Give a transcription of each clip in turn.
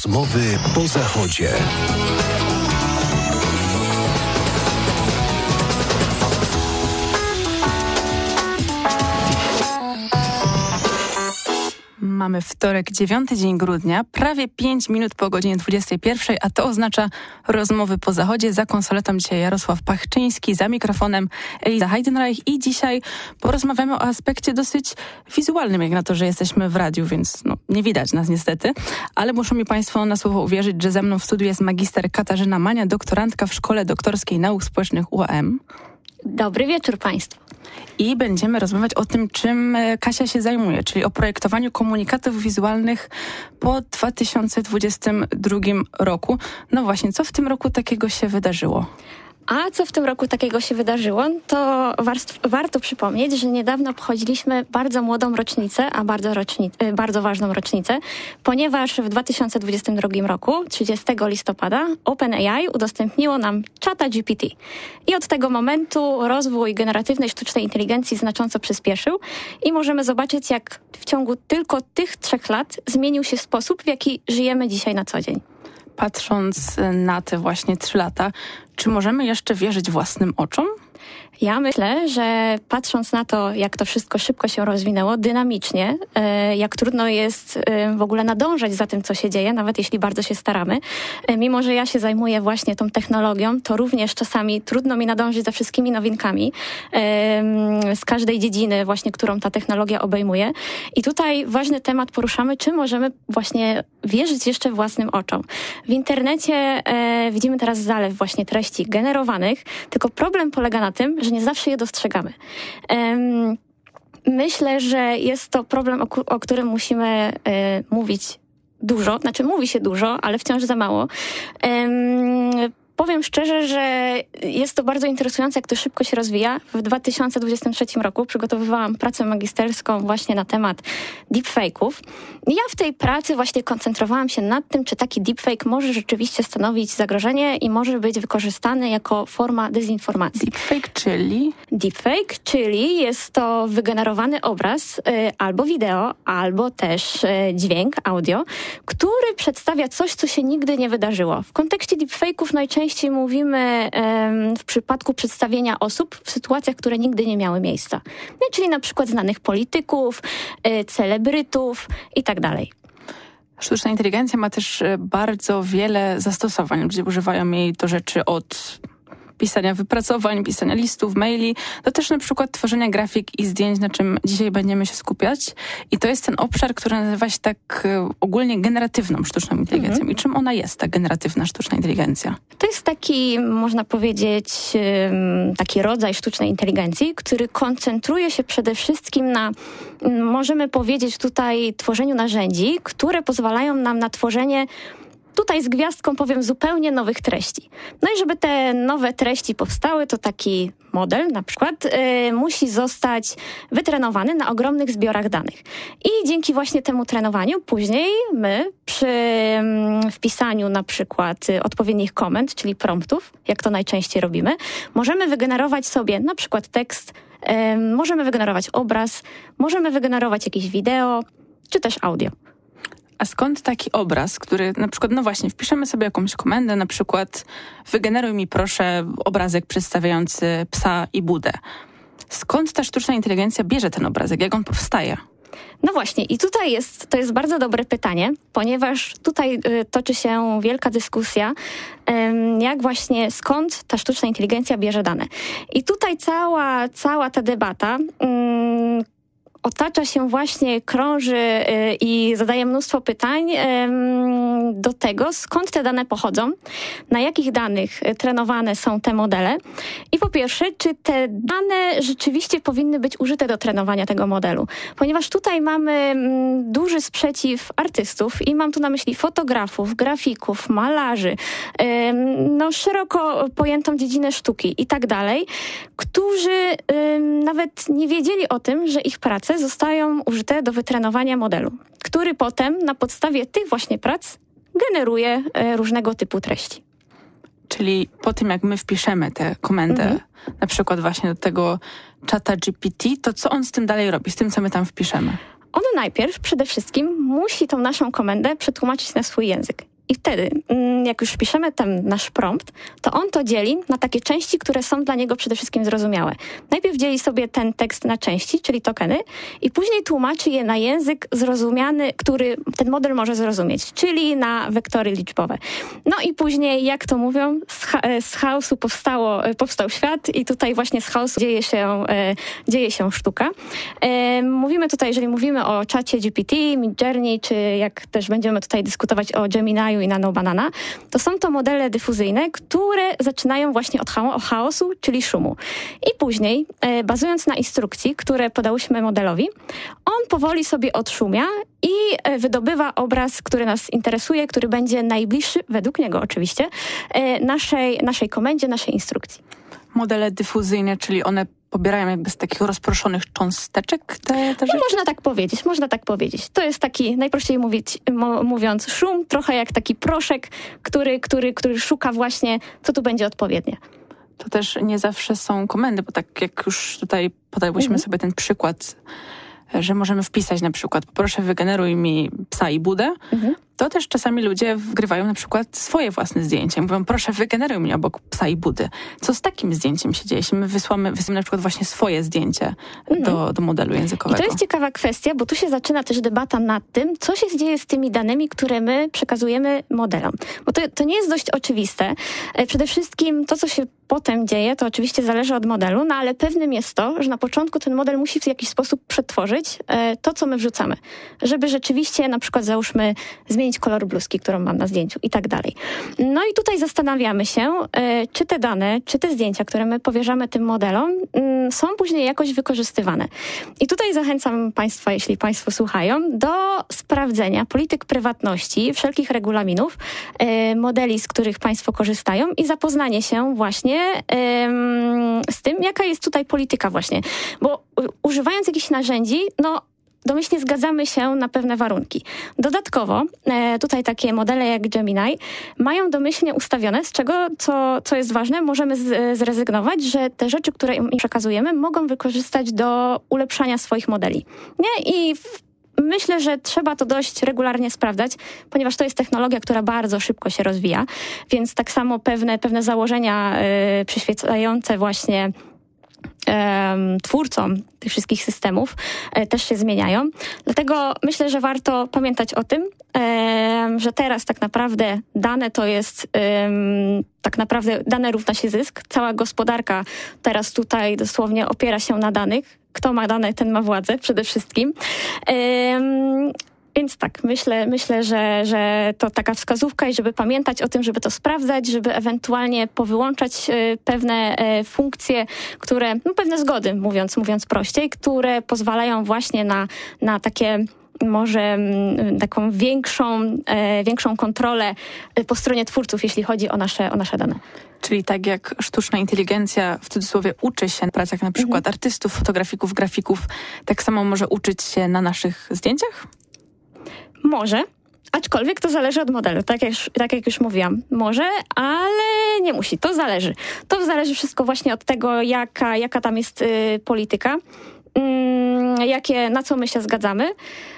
Rozmowy po zachodzie. Mamy wtorek, 9 dzień grudnia, prawie 5 minut po godzinie 21, a to oznacza rozmowy po zachodzie. Za konsoletą dzisiaj Jarosław Pachczyński, za mikrofonem Eliza Heidenreich i dzisiaj porozmawiamy o aspekcie dosyć wizualnym, jak na to, że jesteśmy w radiu, więc nie widać nas niestety, ale muszą mi Państwo na słowo uwierzyć, że ze mną w studiu jest magister Katarzyna Mania, doktorantka w Szkole Doktorskiej Nauk Społecznych UAM. Dobry wieczór Państwu. I będziemy rozmawiać o tym, czym Kasia się zajmuje, czyli o projektowaniu komunikatów wizualnych po 2022 roku. No właśnie, co w tym roku takiego się wydarzyło? A co w tym roku takiego się wydarzyło, to warto przypomnieć, że niedawno obchodziliśmy bardzo młodą rocznicę, a bardzo ważną rocznicę, ponieważ w 2022 roku, 30 listopada, OpenAI udostępniło nam ChatGPT. I od tego momentu rozwój generatywnej sztucznej inteligencji znacząco przyspieszył i możemy zobaczyć, jak w ciągu tylko tych 3 lat zmienił się sposób, w jaki żyjemy dzisiaj na co dzień. Patrząc na te właśnie 3 lata, czy możemy jeszcze wierzyć własnym oczom? Ja myślę, że patrząc na to, jak to wszystko szybko się rozwinęło, dynamicznie, jak trudno jest w ogóle nadążać za tym, co się dzieje, nawet jeśli bardzo się staramy. Mimo że ja się zajmuję właśnie tą technologią, to również czasami trudno mi nadążyć za wszystkimi nowinkami z każdej dziedziny właśnie, którą ta technologia obejmuje. I tutaj ważny temat poruszamy, czy możemy właśnie wierzyć jeszcze własnym oczom. W internecie widzimy teraz zalew właśnie treści generowanych, tylko problem polega na tym, że nie zawsze je dostrzegamy. Myślę, że jest to problem, o którym musimy mówić dużo, znaczy mówi się dużo, ale wciąż za mało. Powiem szczerze, że jest to bardzo interesujące, jak to szybko się rozwija. W 2023 roku przygotowywałam pracę magisterską właśnie na temat deepfake'ów. Ja w tej pracy właśnie koncentrowałam się nad tym, czy taki deepfake może rzeczywiście stanowić zagrożenie i może być wykorzystany jako forma dezinformacji. Deepfake, czyli jest to wygenerowany obraz albo wideo, albo też dźwięk, audio, który przedstawia coś, co się nigdy nie wydarzyło. W kontekście deepfake'ów najczęściej mówimy w przypadku przedstawienia osób w sytuacjach, które nigdy nie miały miejsca. Czyli na przykład znanych polityków, celebrytów i tak dalej. Sztuczna inteligencja ma też bardzo wiele zastosowań. Ludzie używają jej do rzeczy od pisania wypracowań, pisania listów, maili, do też na przykład tworzenia grafik i zdjęć, na czym dzisiaj będziemy się skupiać. I to jest ten obszar, który nazywa się tak ogólnie generatywną sztuczną inteligencją. I czym ona jest, ta generatywna sztuczna inteligencja? To jest taki, można powiedzieć, taki rodzaj sztucznej inteligencji, który koncentruje się przede wszystkim na, możemy powiedzieć tutaj, tworzeniu narzędzi, które pozwalają nam na tworzenie, tutaj z gwiazdką powiem, zupełnie nowych treści. No i żeby te nowe treści powstały, to taki model na przykład musi zostać wytrenowany na ogromnych zbiorach danych. I dzięki właśnie temu trenowaniu później my przy wpisaniu na przykład odpowiednich komend, czyli promptów, jak to najczęściej robimy, możemy wygenerować sobie na przykład tekst, możemy wygenerować obraz, możemy wygenerować jakieś wideo, czy też audio. A skąd taki obraz, który na przykład, no właśnie, wpiszemy sobie jakąś komendę, na przykład wygeneruj mi proszę obrazek przedstawiający psa i Budę. Skąd ta sztuczna inteligencja bierze ten obrazek? Jak on powstaje? No właśnie i tutaj to jest bardzo dobre pytanie, ponieważ tutaj toczy się wielka dyskusja, jak właśnie skąd ta sztuczna inteligencja bierze dane. I tutaj cała ta debata otacza się właśnie, krąży i zadaje mnóstwo pytań do tego, skąd te dane pochodzą, na jakich danych trenowane są te modele i po pierwsze, czy te dane rzeczywiście powinny być użyte do trenowania tego modelu. Ponieważ tutaj mamy duży sprzeciw artystów i mam tu na myśli fotografów, grafików, malarzy, szeroko pojętą dziedzinę sztuki i tak dalej, którzy nawet nie wiedzieli o tym, że ich prace zostają użyte do wytrenowania modelu, który potem na podstawie tych właśnie prac generuje różnego typu treści. Czyli po tym, jak my wpiszemy tę komendę, na przykład właśnie do tego czata GPT, to co on z tym dalej robi, z tym, co my tam wpiszemy? On najpierw przede wszystkim musi tą naszą komendę przetłumaczyć na swój język. I wtedy, jak już piszemy ten nasz prompt, to on to dzieli na takie części, które są dla niego przede wszystkim zrozumiałe. Najpierw dzieli sobie ten tekst na części, czyli tokeny, i później tłumaczy je na język zrozumiany, który ten model może zrozumieć, czyli na wektory liczbowe. No i później, jak to mówią, z chaosu powstał świat i tutaj właśnie z chaosu dzieje się sztuka. Mówimy tutaj, jeżeli mówimy o czacie GPT, Midjourney, czy jak też będziemy tutaj dyskutować o Gemini'u i NanoBanana, to są to modele dyfuzyjne, które zaczynają właśnie od chaosu, czyli szumu. I później, bazując na instrukcji, które podałyśmy modelowi, on powoli sobie odszumia i wydobywa obraz, który nas interesuje, który będzie najbliższy, według niego oczywiście, naszej komendzie, naszej instrukcji. Modele dyfuzyjne, czyli one pobierają jakby z takich rozproszonych cząsteczek te rzeczy? No, można tak powiedzieć. To jest taki, najprościej mówiąc, szum, trochę jak taki proszek, który szuka właśnie, co tu będzie odpowiednie. To też nie zawsze są komendy, bo tak jak już tutaj podałyśmy sobie ten przykład, że możemy wpisać na przykład poproszę wygeneruj mi psa i budę, to też czasami ludzie wgrywają na przykład swoje własne zdjęcie. Mówią proszę wygeneruj mi obok psa i budy. Co z takim zdjęciem się dzieje, jeśli my wysyłamy na przykład właśnie swoje zdjęcie do modelu językowego? I to jest ciekawa kwestia, bo tu się zaczyna też debata nad tym, co się dzieje z tymi danymi, które my przekazujemy modelom. Bo to nie jest dość oczywiste. Przede wszystkim to, co się potem dzieje, to oczywiście zależy od modelu, no ale pewnym jest to, że na początku ten model musi w jakiś sposób przetworzyć to, co my wrzucamy. Żeby rzeczywiście na przykład załóżmy zmienić kolor bluzki, którą mam na zdjęciu i tak dalej. No i tutaj zastanawiamy się, czy te dane, czy te zdjęcia, które my powierzamy tym modelom, są później jakoś wykorzystywane. I tutaj zachęcam Państwa, jeśli Państwo słuchają, do sprawdzenia polityk prywatności, wszelkich regulaminów, modeli, z których Państwo korzystają i zapoznanie się właśnie z tym, jaka jest tutaj polityka właśnie. Bo używając jakichś narzędzi, no domyślnie zgadzamy się na pewne warunki. Dodatkowo tutaj takie modele jak Gemini mają domyślnie ustawione, z czego, co jest ważne, możemy zrezygnować, że te rzeczy, które im przekazujemy, mogą wykorzystać do ulepszania swoich modeli. Nie? I myślę, że trzeba to dość regularnie sprawdzać, ponieważ to jest technologia, która bardzo szybko się rozwija, więc tak samo pewne założenia przyświecające właśnie twórcom tych wszystkich systemów też się zmieniają. Dlatego myślę, że warto pamiętać o tym, że teraz tak naprawdę dane to jest tak naprawdę dane równa się zysk. Cała gospodarka teraz tutaj dosłownie opiera się na danych. Kto ma dane, ten ma władzę przede wszystkim. Więc tak, myślę, że to taka wskazówka i żeby pamiętać o tym, żeby to sprawdzać, żeby ewentualnie powyłączać pewne funkcje, które, no pewne zgody, mówiąc prościej, które pozwalają właśnie na takie może taką większą kontrolę po stronie twórców, jeśli chodzi o nasze dane. Czyli tak jak sztuczna inteligencja w cudzysłowie uczy się na pracach na przykład artystów, fotografików, grafików, tak samo może uczyć się na naszych zdjęciach? Może, aczkolwiek to zależy od modelu, tak jak już mówiłam. Może, ale nie musi, to zależy. To zależy wszystko właśnie od tego, jaka tam jest polityka, na co my się zgadzamy.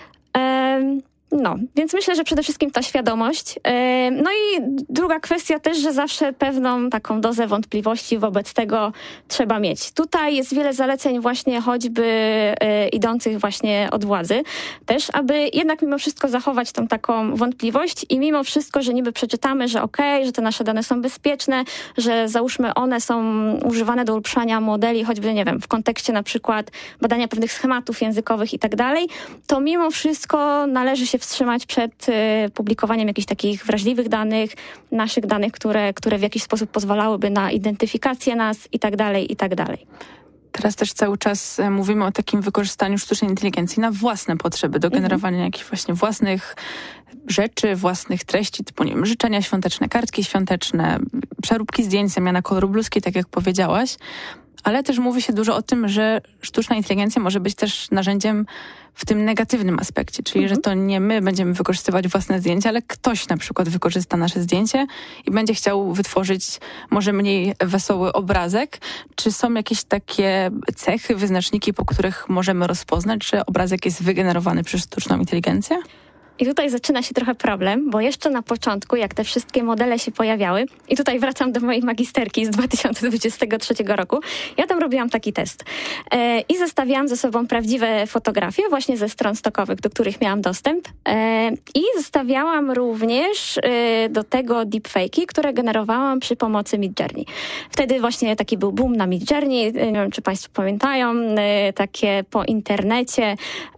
No, więc myślę, że przede wszystkim ta świadomość. No i druga kwestia też, że zawsze pewną taką dozę wątpliwości wobec tego trzeba mieć. Tutaj jest wiele zaleceń właśnie choćby idących właśnie od władzy też, aby jednak mimo wszystko zachować tą taką wątpliwość i mimo wszystko, że niby przeczytamy, że że te nasze dane są bezpieczne, że załóżmy one są używane do ulepszania modeli, choćby, nie wiem, w kontekście na przykład badania pewnych schematów językowych i tak dalej, to mimo wszystko należy się wstrzymać przed publikowaniem jakichś takich wrażliwych danych, naszych danych, które w jakiś sposób pozwalałyby na identyfikację nas i tak dalej, i tak dalej. Teraz też cały czas mówimy o takim wykorzystaniu sztucznej inteligencji na własne potrzeby, do generowania jakichś właśnie własnych rzeczy, własnych treści, typu, nie wiem, życzenia świąteczne, kartki świąteczne, przeróbki zdjęć, zamiana koloru bluzki, tak jak powiedziałaś. Ale też mówi się dużo o tym, że sztuczna inteligencja może być też narzędziem w tym negatywnym aspekcie, czyli że to nie my będziemy wykorzystywać własne zdjęcia, ale ktoś na przykład wykorzysta nasze zdjęcie i będzie chciał wytworzyć może mniej wesoły obrazek. Czy są jakieś takie cechy, wyznaczniki, po których możemy rozpoznać, że obrazek jest wygenerowany przez sztuczną inteligencję? I tutaj zaczyna się trochę problem, bo jeszcze na początku, jak te wszystkie modele się pojawiały, i tutaj wracam do mojej magisterki z 2023 roku, ja tam robiłam taki test. I zestawiałam ze sobą prawdziwe fotografie właśnie ze stron stokowych, do których miałam dostęp. I zestawiałam również do tego deepfake'i, które generowałam przy pomocy Midjourney. Wtedy właśnie taki był boom na Midjourney. Nie wiem, czy Państwo pamiętają, takie po internecie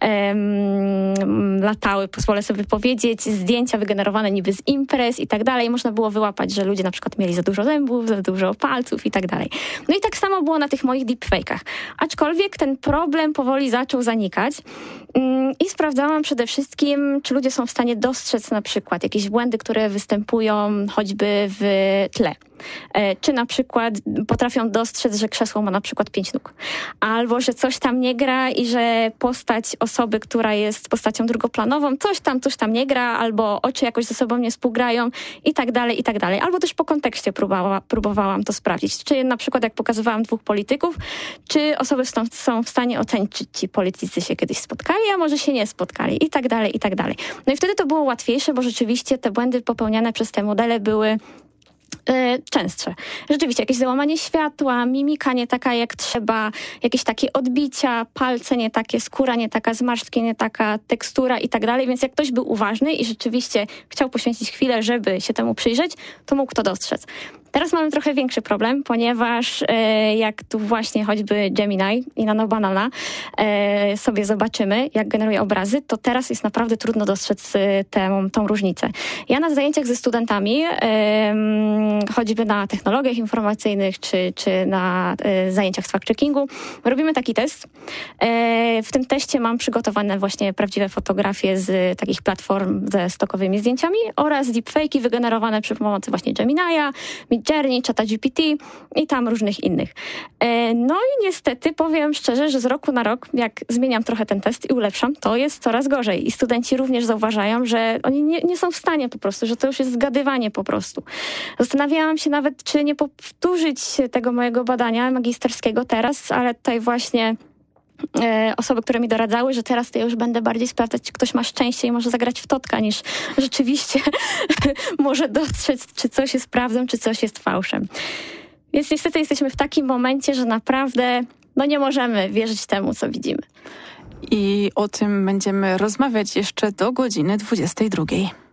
latały, pozwolę sobie powiedzieć, zdjęcia wygenerowane niby z imprez i tak dalej. Można było wyłapać, że ludzie na przykład mieli za dużo zębów, za dużo palców i tak dalej. No i tak samo było na tych moich deepfake'ach. Aczkolwiek ten problem powoli zaczął zanikać i sprawdzałam przede wszystkim, czy ludzie są w stanie dostrzec na przykład jakieś błędy, które występują choćby w tle. Czy na przykład potrafią dostrzec, że krzesło ma na przykład 5 nóg. Albo, że coś tam nie gra i że postać osoby, która jest postacią drugoplanową, coś tam nie gra, albo oczy jakoś ze sobą nie współgrają i tak dalej, i tak dalej. Albo też po kontekście próbowałam to sprawdzić. Czy na przykład jak pokazywałam 2 polityków, czy osoby są w stanie ocenić, czy ci politycy się kiedyś spotkali, a może się nie spotkali i tak dalej, i tak dalej. No i wtedy to było łatwiejsze, bo rzeczywiście te błędy popełniane przez te modele były częstsze. Rzeczywiście jakieś załamanie światła, mimika nie taka jak trzeba, jakieś takie odbicia, palce nie takie, skóra nie taka, zmarszczki nie taka, tekstura i tak dalej, więc jak ktoś był uważny i rzeczywiście chciał poświęcić chwilę, żeby się temu przyjrzeć, to mógł to dostrzec. Teraz mamy trochę większy problem, ponieważ jak tu właśnie choćby Gemini i Nano Banana sobie zobaczymy, jak generuje obrazy, to teraz jest naprawdę trudno dostrzec tą różnicę. Ja na zajęciach ze studentami, choćby na technologiach informacyjnych, czy na zajęciach z fact-checkingu, robimy taki test. W tym teście mam przygotowane właśnie prawdziwe fotografie z takich platform ze stokowymi zdjęciami oraz deepfake'i wygenerowane przy pomocy właśnie Gemini'a, Midjourney, ChatGPT i tam różnych innych. No i niestety powiem szczerze, że z roku na rok, jak zmieniam trochę ten test i ulepszam, to jest coraz gorzej. I studenci również zauważają, że oni nie są w stanie po prostu, że to już jest zgadywanie po prostu. Zastanawiałam się nawet, czy nie powtórzyć tego mojego badania magisterskiego teraz, ale tutaj właśnie osoby, które mi doradzały, że teraz to ja już będę bardziej sprawdzać, czy ktoś ma szczęście i może zagrać w totka, niż rzeczywiście może dostrzec, czy coś jest prawdą, czy coś jest fałszem. Więc niestety jesteśmy w takim momencie, że naprawdę nie możemy wierzyć temu, co widzimy. I o tym będziemy rozmawiać jeszcze do godziny 22.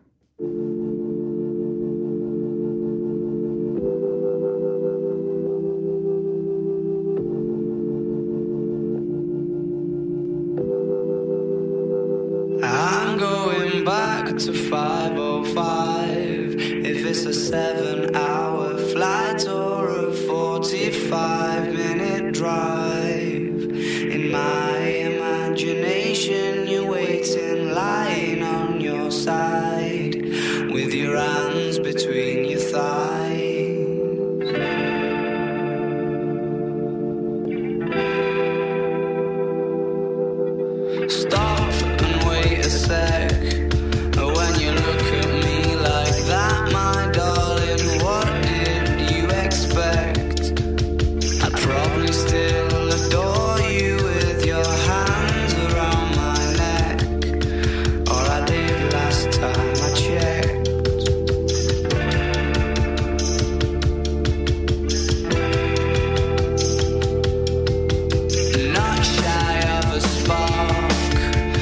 I'm going back to 5:05. If it's a 7-hour flight or a 45-minute drive. In my imagination you're waiting, lying on your side, with your hands between your thighs. Stop and wait a sec. When you look at me like that, my darling, what did you expect? I'd probably still adore you with your hands around my neck, or I did last time I checked. Not shy of a spark,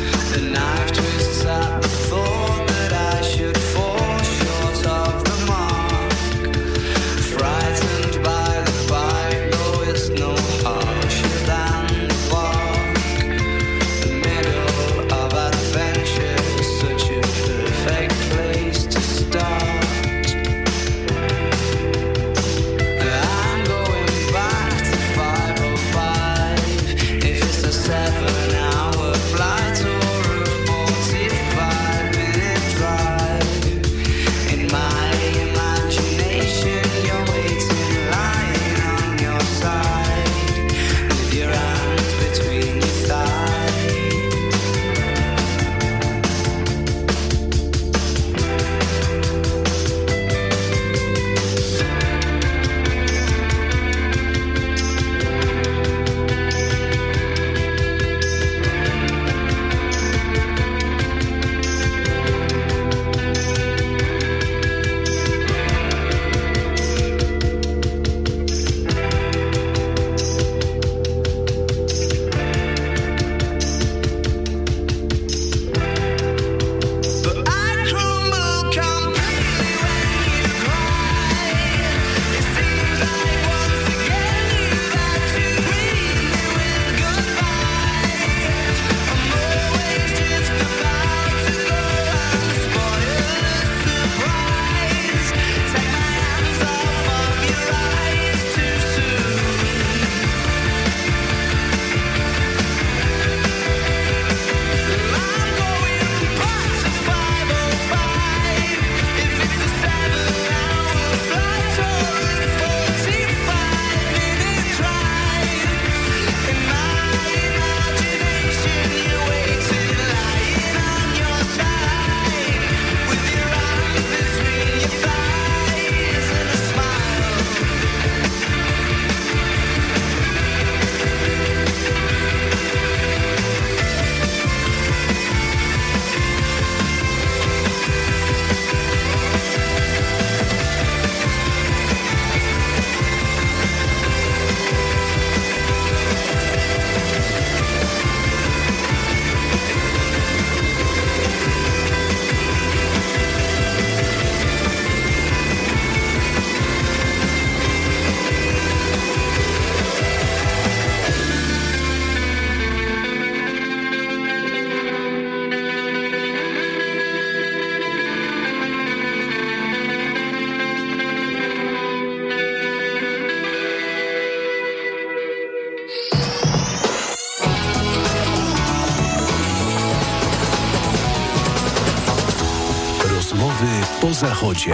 po zachodzie.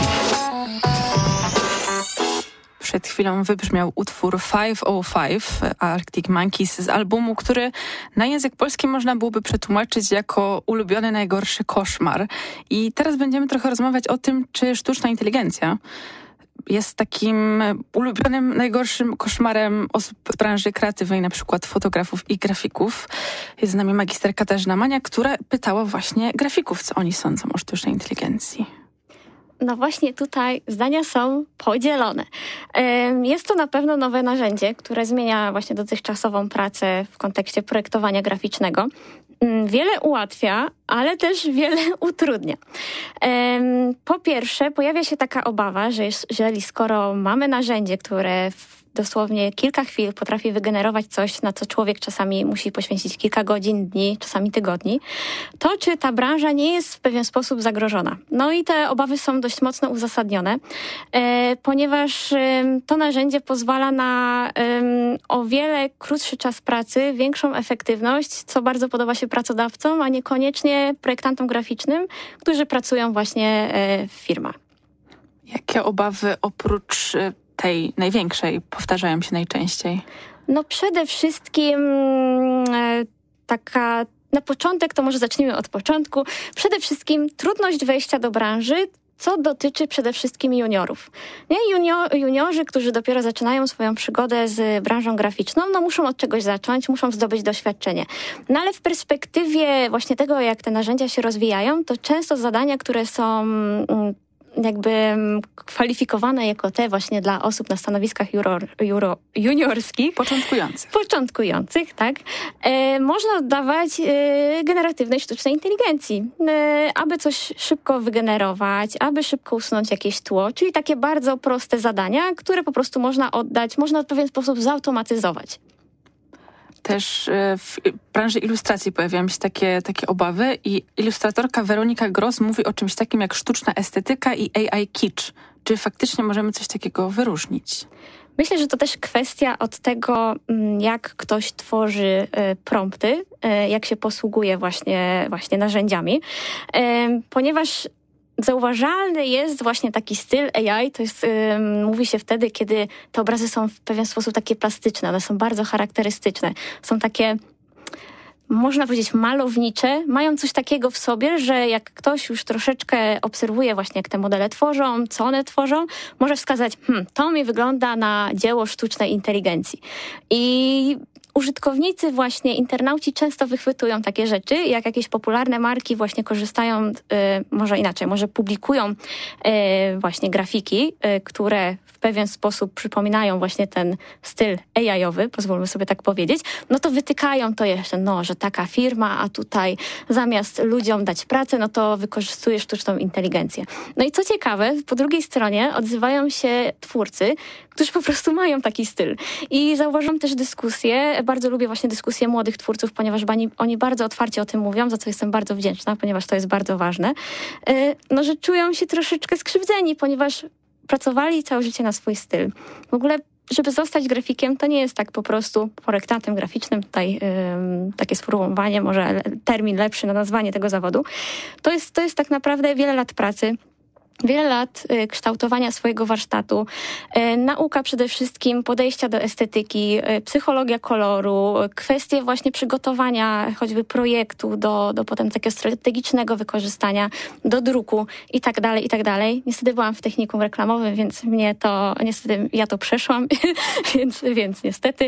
Przed chwilą wybrzmiał utwór 505 Arctic Monkeys z albumu, który na język polski można byłoby przetłumaczyć jako ulubiony najgorszy koszmar. I teraz będziemy trochę rozmawiać o tym, czy sztuczna inteligencja jest takim ulubionym, najgorszym koszmarem osób z branży kreatywnej, na przykład fotografów i grafików. Jest z nami magister Katarzyna Mania, która pytała właśnie grafików, co oni sądzą o sztucznej inteligencji. No właśnie tutaj zdania są podzielone. Jest to na pewno nowe narzędzie, które zmienia właśnie dotychczasową pracę w kontekście projektowania graficznego. Wiele ułatwia, ale też wiele utrudnia. Po pierwsze, pojawia się taka obawa, że jeżeli skoro mamy narzędzie, które dosłownie kilka chwil potrafi wygenerować coś, na co człowiek czasami musi poświęcić kilka godzin, dni, czasami tygodni, to czy ta branża nie jest w pewien sposób zagrożona? No i te obawy są dość mocno uzasadnione, ponieważ to narzędzie pozwala na o wiele krótszy czas pracy, większą efektywność, co bardzo podoba się pracodawcom, a niekoniecznie projektantom graficznym, którzy pracują właśnie w firmach. Jakie obawy oprócz tej największej powtarzają się najczęściej? No przede wszystkim taka, na początek, to może zacznijmy od początku, przede wszystkim trudność wejścia do branży, co dotyczy przede wszystkim juniorów. Juniorzy, którzy dopiero zaczynają swoją przygodę z branżą graficzną, no muszą od czegoś zacząć, muszą zdobyć doświadczenie. No ale w perspektywie właśnie tego, jak te narzędzia się rozwijają, to często zadania, które są jakby kwalifikowane jako te właśnie dla osób na stanowiskach juniorskich. Początkujących, tak. Można oddawać generatywnej sztucznej inteligencji, aby coś szybko wygenerować, aby szybko usunąć jakieś tło, czyli takie bardzo proste zadania, które po prostu można oddać, można w pewien sposób zautomatyzować. Też w branży ilustracji pojawiają się takie obawy i ilustratorka Weronika Gross mówi o czymś takim jak sztuczna estetyka i AI kitsch. Czy faktycznie możemy coś takiego wyróżnić? Myślę, że to też kwestia od tego, jak ktoś tworzy prompty, jak się posługuje właśnie narzędziami, ponieważ zauważalny jest właśnie taki styl AI, to jest, mówi się wtedy, kiedy te obrazy są w pewien sposób takie plastyczne, one są bardzo charakterystyczne, są takie, można powiedzieć, malownicze, mają coś takiego w sobie, że jak ktoś już troszeczkę obserwuje właśnie, jak te modele tworzą, co one tworzą, może wskazać, to mi wygląda na dzieło sztucznej inteligencji. I użytkownicy, właśnie internauci często wychwytują takie rzeczy, jak jakieś popularne marki właśnie korzystają, może inaczej, może publikują właśnie grafiki, które w pewien sposób przypominają właśnie ten styl AI-owy, pozwólmy sobie tak powiedzieć, no to wytykają to jeszcze, że taka firma, a tutaj zamiast ludziom dać pracę, no to wykorzystuje sztuczną inteligencję. No i co ciekawe, po drugiej stronie odzywają się twórcy, którzy po prostu mają taki styl. I zauważam też dyskusje, bardzo lubię właśnie dyskusje młodych twórców, ponieważ oni bardzo otwarcie o tym mówią, za co jestem bardzo wdzięczna, ponieważ to jest bardzo ważne, że czują się troszeczkę skrzywdzeni, ponieważ pracowali całe życie na swój styl. W ogóle, żeby zostać grafikiem, to nie jest tak po prostu projektantem graficznym, tutaj takie sformułowanie, może termin lepszy na nazwanie tego zawodu. To jest tak naprawdę wiele lat pracy, wiele lat kształtowania swojego warsztatu, nauka przede wszystkim podejścia do estetyki, psychologia koloru, kwestie właśnie przygotowania choćby projektu do potem takiego strategicznego wykorzystania, do druku i tak dalej. Niestety byłam w technikum reklamowym, więc ja to przeszłam, więc niestety.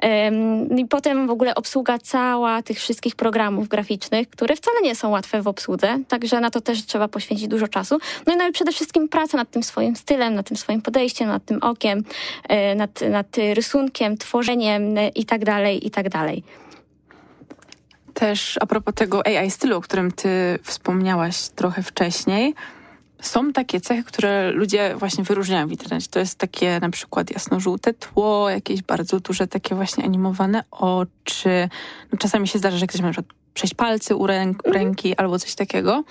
I potem w ogóle obsługa cała tych wszystkich programów graficznych, które wcale nie są łatwe w obsłudze, także na to też trzeba poświęcić dużo czasu. No i przede wszystkim praca nad tym swoim stylem, nad tym swoim podejściem, nad tym okiem, nad rysunkiem, tworzeniem i tak dalej. Też a propos tego AI stylu, o którym ty wspomniałaś trochę wcześniej, są takie cechy, które ludzie właśnie wyróżniają w internecie. To jest takie na przykład jasno-żółte tło, jakieś bardzo duże takie właśnie animowane oczy. No, czasami się zdarza, że ktoś ma na przykład 6 palcy u ręki albo coś takiego.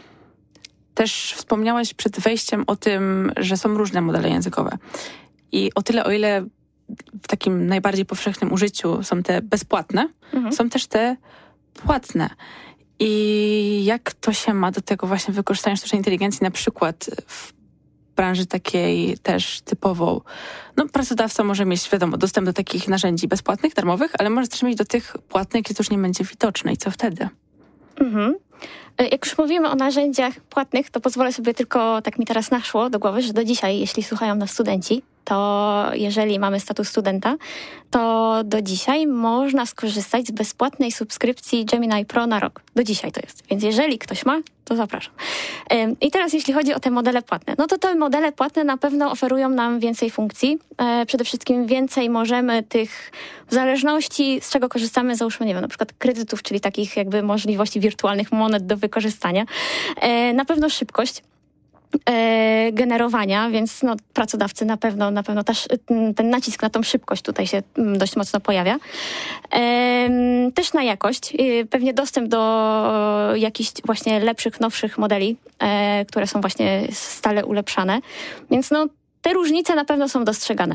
Też wspomniałaś przed wejściem o tym, że są różne modele językowe. I o tyle, o ile w takim najbardziej powszechnym użyciu są te bezpłatne, są też te płatne. I jak to się ma do tego właśnie wykorzystania sztucznej inteligencji, na przykład w branży takiej też typowo, no pracodawca może mieć, wiadomo, dostęp do takich narzędzi bezpłatnych, darmowych, ale może też mieć do tych płatnych, gdzie to już nie będzie widoczne. I co wtedy? Jak już mówimy o narzędziach płatnych, to pozwolę sobie tylko, tak mi teraz naszło do głowy, że do dzisiaj, jeśli słuchają nas studenci, to jeżeli mamy status studenta, to do dzisiaj można skorzystać z bezpłatnej subskrypcji Gemini Pro na rok. Do dzisiaj to jest. Więc jeżeli ktoś ma, to zapraszam. I teraz jeśli chodzi o te modele płatne, no to te modele płatne na pewno oferują nam więcej funkcji. Przede wszystkim więcej możemy tych, w zależności z czego korzystamy, załóżmy, nie wiem, na przykład kredytów, czyli takich jakby możliwości wirtualnych monet do wykorzystania. Na pewno szybkość generowania, więc no, pracodawcy na pewno też ten nacisk na tą szybkość tutaj się dość mocno pojawia. Też na jakość. Pewnie dostęp do jakichś właśnie lepszych, nowszych modeli, które są właśnie stale ulepszane. Więc no, te różnice na pewno są dostrzegane.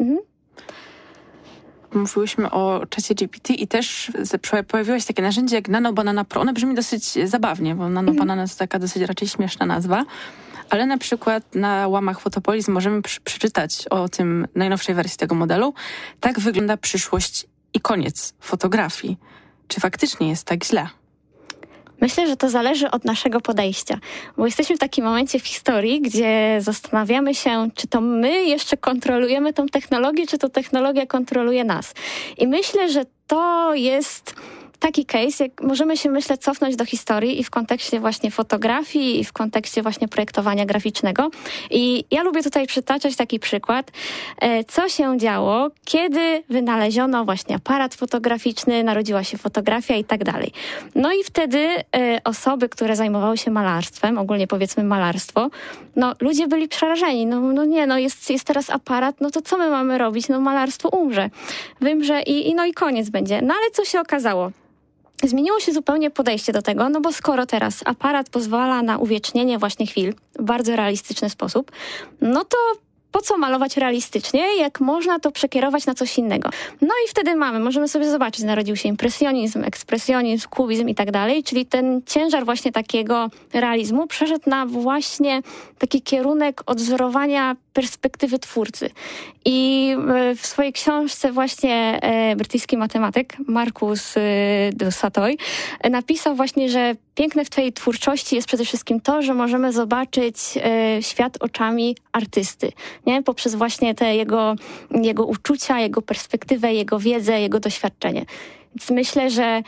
Mówiłyśmy o ChatGPT i też pojawiło się takie narzędzie jak Nano Banana Pro. Ono brzmi dosyć zabawnie, bo Nano Banana to taka dosyć raczej śmieszna nazwa. Ale na przykład na łamach Fotopolis możemy przeczytać o tym najnowszej wersji tego modelu. Tak wygląda przyszłość i koniec fotografii. Czy faktycznie jest tak źle? Myślę, że to zależy od naszego podejścia, bo jesteśmy w takim momencie w historii, gdzie zastanawiamy się, czy to my jeszcze kontrolujemy tą technologię, czy to technologia kontroluje nas. I myślę, że to jest taki case, jak możemy się, myślę, cofnąć do historii i w kontekście właśnie fotografii i w kontekście właśnie projektowania graficznego. I ja lubię tutaj przytaczać taki przykład, co się działo, kiedy wynaleziono właśnie aparat fotograficzny, narodziła się fotografia i tak dalej. No i wtedy osoby, które zajmowały się malarstwem, ogólnie powiedzmy malarstwo, no ludzie byli przerażeni. No jest teraz aparat, no to co my mamy robić? No malarstwo umrze, wymrze i koniec będzie. No ale co się okazało? Zmieniło się zupełnie podejście do tego, no bo skoro teraz aparat pozwala na uwiecznienie właśnie chwil w bardzo realistyczny sposób, no to po co malować realistycznie, jak można to przekierować na coś innego? No i wtedy możemy sobie zobaczyć, narodził się impresjonizm, ekspresjonizm, kubizm i tak dalej, czyli ten ciężar właśnie takiego realizmu przeszedł na właśnie taki kierunek odwzorowania perspektywy twórcy. I w swojej książce właśnie brytyjski matematyk Marcus du Sautoy napisał właśnie, że piękne w tej twórczości jest przede wszystkim to, że możemy zobaczyć świat oczami artysty, nie? Poprzez właśnie te jego uczucia, jego perspektywę, jego wiedzę, jego doświadczenie. Więc myślę, że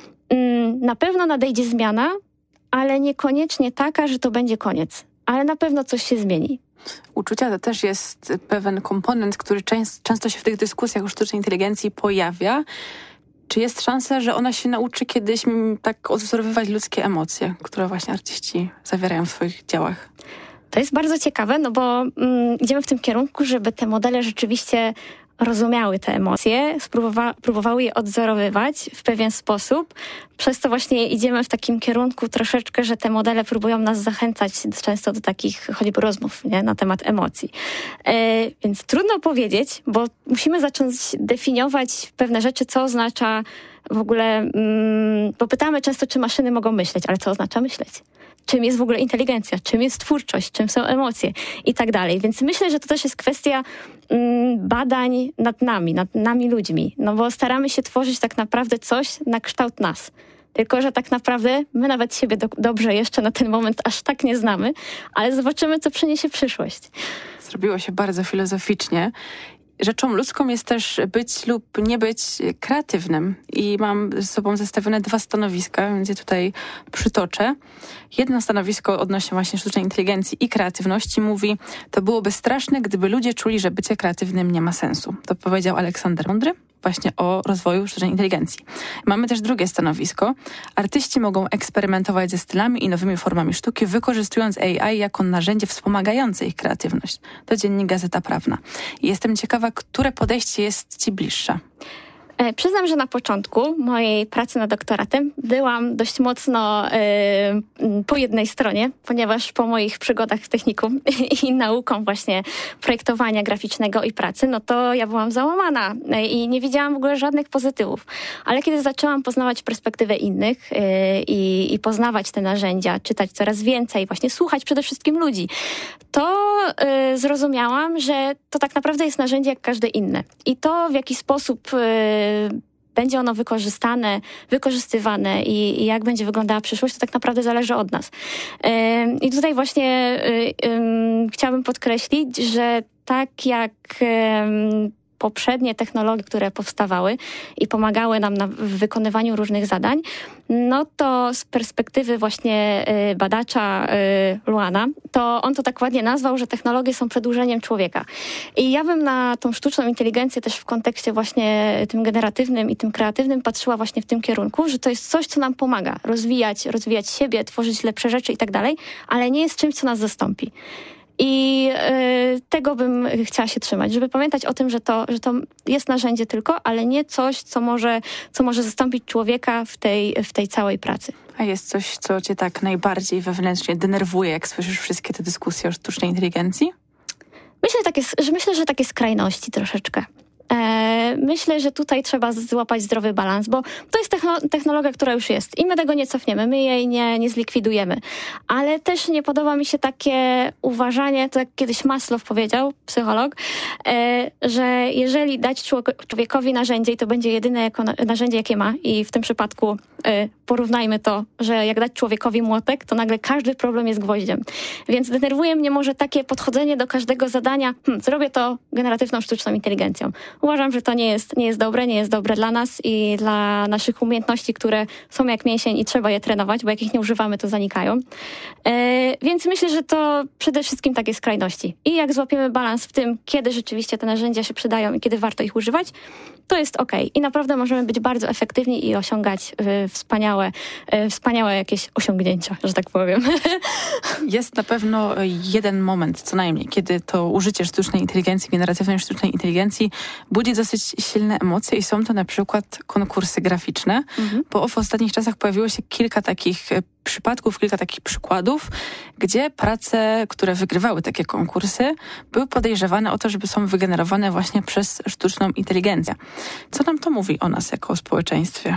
na pewno nadejdzie zmiana, ale niekoniecznie taka, że to będzie koniec. Ale na pewno coś się zmieni. Uczucia to też jest pewien komponent, który często się w tych dyskusjach o sztucznej inteligencji pojawia. Czy jest szansa, że ona się nauczy kiedyś tak odwzorowywać ludzkie emocje, które właśnie artyści zawierają w swoich dziełach? To jest bardzo ciekawe, no bo idziemy w tym kierunku, żeby te modele rzeczywiście rozumiały te emocje, próbowały je odwzorowywać w pewien sposób. Przez to właśnie idziemy w takim kierunku troszeczkę, że te modele próbują nas zachęcać często do takich choćby rozmów, nie? Na temat emocji. Więc trudno powiedzieć, bo musimy zacząć definiować pewne rzeczy, co oznacza w ogóle, bo pytamy często, czy maszyny mogą myśleć, ale co oznacza myśleć? Czym jest w ogóle inteligencja, czym jest twórczość, czym są emocje i tak dalej. Więc myślę, że to też jest kwestia badań nad nami ludźmi, no bo staramy się tworzyć tak naprawdę coś na kształt nas. Tylko że tak naprawdę my nawet siebie dobrze jeszcze na ten moment aż tak nie znamy, ale zobaczymy, co przyniesie przyszłość. Zrobiło się bardzo filozoficznie. Rzeczą ludzką jest też być lub nie być kreatywnym. I mam ze sobą zestawione 2 stanowiska, więc je tutaj przytoczę. Jedno stanowisko odnośnie właśnie sztucznej inteligencji i kreatywności mówi: to byłoby straszne, gdyby ludzie czuli, że bycie kreatywnym nie ma sensu. To powiedział Aleksander Mądry właśnie o rozwoju sztucznej inteligencji. Mamy też drugie stanowisko. Artyści mogą eksperymentować ze stylami i nowymi formami sztuki, wykorzystując AI jako narzędzie wspomagające ich kreatywność. To dziennik Gazeta Prawna. I jestem ciekawa, które podejście jest ci bliższe. Przyznam, że na początku mojej pracy nad doktoratem byłam dość mocno po jednej stronie, ponieważ po moich przygodach w technikum i nauką właśnie projektowania graficznego i pracy, no to ja byłam załamana i nie widziałam w ogóle żadnych pozytywów. Ale kiedy zaczęłam poznawać perspektywę innych i poznawać te narzędzia, czytać coraz więcej, właśnie słuchać przede wszystkim ludzi, to zrozumiałam, że to tak naprawdę jest narzędzie jak każde inne. I to, w jaki sposób będzie ono wykorzystywane i jak będzie wyglądała przyszłość, to tak naprawdę zależy od nas. I tutaj właśnie chciałabym podkreślić, że tak jak poprzednie technologie, które powstawały i pomagały nam w wykonywaniu różnych zadań, no to z perspektywy właśnie badacza Luhana, to on to tak ładnie nazwał, że technologie są przedłużeniem człowieka. I ja bym na tą sztuczną inteligencję też w kontekście właśnie tym generatywnym i tym kreatywnym patrzyła właśnie w tym kierunku, że to jest coś, co nam pomaga rozwijać siebie, tworzyć lepsze rzeczy i tak dalej, ale nie jest czymś, co nas zastąpi. I tego bym chciała się trzymać, żeby pamiętać o tym, że to jest narzędzie tylko, ale nie coś, co może zastąpić człowieka w tej całej pracy. A jest coś, co cię tak najbardziej wewnętrznie denerwuje, jak słyszysz wszystkie te dyskusje o sztucznej inteligencji? Myślę, że takie skrajności troszeczkę. Myślę, że tutaj trzeba złapać zdrowy balans, bo to jest technologia, która już jest i my tego nie cofniemy, my jej nie zlikwidujemy. Ale też nie podoba mi się takie uważanie, to jak kiedyś Maslow powiedział, psycholog, że jeżeli dać człowiekowi narzędzie i to będzie jedyne narzędzie, jakie ma i w tym przypadku porównajmy to, że jak dać człowiekowi młotek, to nagle każdy problem jest gwoździem. Więc denerwuje mnie może takie podchodzenie do każdego zadania, zrobię to generatywną sztuczną inteligencją. Uważam, że to nie jest dobre dla nas i dla naszych umiejętności, które są jak mięsień i trzeba je trenować, bo jak ich nie używamy, to zanikają. Więc myślę, że to przede wszystkim takie skrajności. I jak złapiemy balans w tym, kiedy rzeczywiście te narzędzia się przydają i kiedy warto ich używać, to jest okej. I naprawdę możemy być bardzo efektywni i osiągać wspaniałe jakieś osiągnięcia, że tak powiem. Jest na pewno jeden moment, co najmniej, kiedy to użycie sztucznej inteligencji, generatywnej sztucznej inteligencji budzi dosyć silne emocje i są to na przykład konkursy graficzne, bo w ostatnich czasach pojawiło się kilka takich przypadków, kilka takich przykładów, gdzie prace, które wygrywały takie konkursy, były podejrzewane o to, żeby są wygenerowane właśnie przez sztuczną inteligencję. Co nam to mówi o nas jako o społeczeństwie?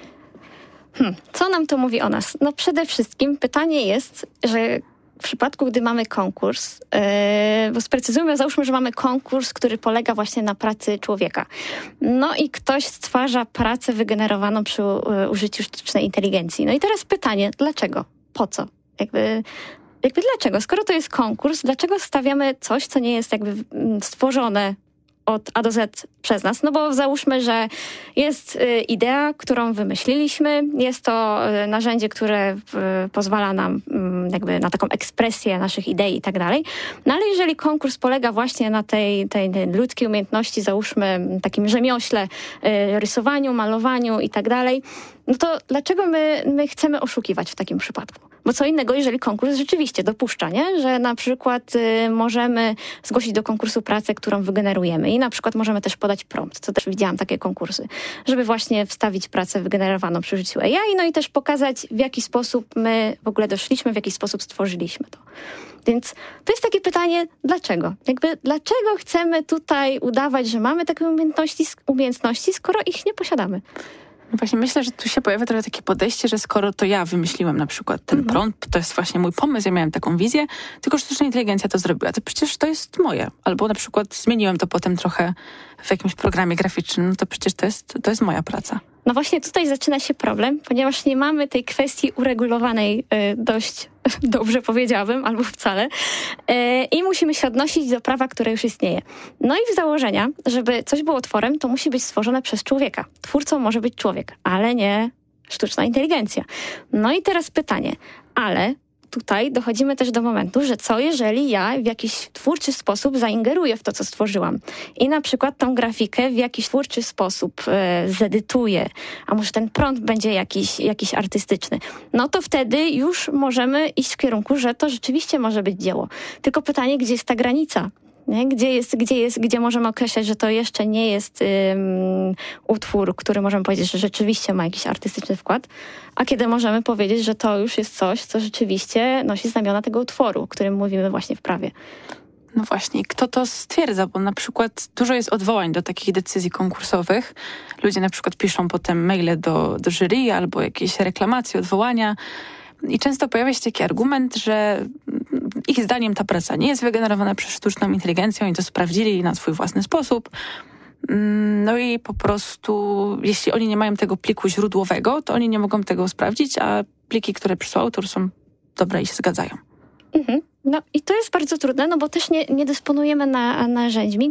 Co nam to mówi o nas? No przede wszystkim pytanie jest, że w przypadku, gdy mamy konkurs, bo sprecyzujmy, załóżmy, że mamy konkurs, który polega właśnie na pracy człowieka. No i ktoś stwarza pracę wygenerowaną przy użyciu sztucznej inteligencji. No i teraz pytanie, dlaczego? Po co? Jakby dlaczego? Skoro to jest konkurs, dlaczego stawiamy coś, co nie jest jakby stworzone od A do Z przez nas? No bo załóżmy, że jest idea, którą wymyśliliśmy, jest to narzędzie, które pozwala nam jakby na taką ekspresję naszych idei i tak dalej. No ale jeżeli konkurs polega właśnie na tej ludzkiej umiejętności, załóżmy takim rzemiośle, rysowaniu, malowaniu i tak dalej, no to dlaczego my chcemy oszukiwać w takim przypadku? Bo co innego, jeżeli konkurs rzeczywiście dopuszcza, nie? Że na przykład możemy zgłosić do konkursu pracę, którą wygenerujemy i na przykład możemy też podać prompt, to też widziałam takie konkursy, żeby właśnie wstawić pracę wygenerowaną przy użyciu AI, no i też pokazać, w jaki sposób my w ogóle doszliśmy, w jaki sposób stworzyliśmy to. Więc to jest takie pytanie, dlaczego? Dlaczego chcemy tutaj udawać, że mamy takie umiejętności, skoro ich nie posiadamy? Właśnie myślę, że tu się pojawia trochę takie podejście, że skoro to ja wymyśliłem na przykład ten prompt, to jest właśnie mój pomysł, ja miałem taką wizję, tylko sztuczna inteligencja to zrobiła, to przecież to jest moje. Albo na przykład zmieniłem to potem trochę w jakimś programie graficznym, no to przecież to jest moja praca. No właśnie tutaj zaczyna się problem, ponieważ nie mamy tej kwestii uregulowanej dość dobrze powiedziałabym, albo wcale. I musimy się odnosić do prawa, które już istnieje. No i w założenia, żeby coś było tworem, to musi być stworzone przez człowieka. Twórcą może być człowiek, ale nie sztuczna inteligencja. No i teraz pytanie, ale tutaj dochodzimy też do momentu, że co jeżeli ja w jakiś twórczy sposób zaingeruję w to, co stworzyłam i na przykład tą grafikę w jakiś twórczy sposób zedytuję, a może ten prompt będzie jakiś artystyczny, no to wtedy już możemy iść w kierunku, że to rzeczywiście może być dzieło. Tylko pytanie, gdzie jest ta granica? nie? Gdzie możemy określać, że to jeszcze nie jest utwór, który możemy powiedzieć, że rzeczywiście ma jakiś artystyczny wkład, a kiedy możemy powiedzieć, że to już jest coś, co rzeczywiście nosi znamiona tego utworu, o którym mówimy właśnie w prawie. No właśnie, kto to stwierdza? Bo na przykład dużo jest odwołań do takich decyzji konkursowych. Ludzie na przykład piszą potem maile do jury albo jakieś reklamacje, odwołania i często pojawia się taki argument, że ich zdaniem ta praca nie jest wygenerowana przez sztuczną inteligencją i to sprawdzili na swój własny sposób. No i po prostu, jeśli oni nie mają tego pliku źródłowego, to oni nie mogą tego sprawdzić, a pliki, które przysłał autor, są dobre i się zgadzają. Mhm. No i to jest bardzo trudne, no bo też nie dysponujemy narzędziami,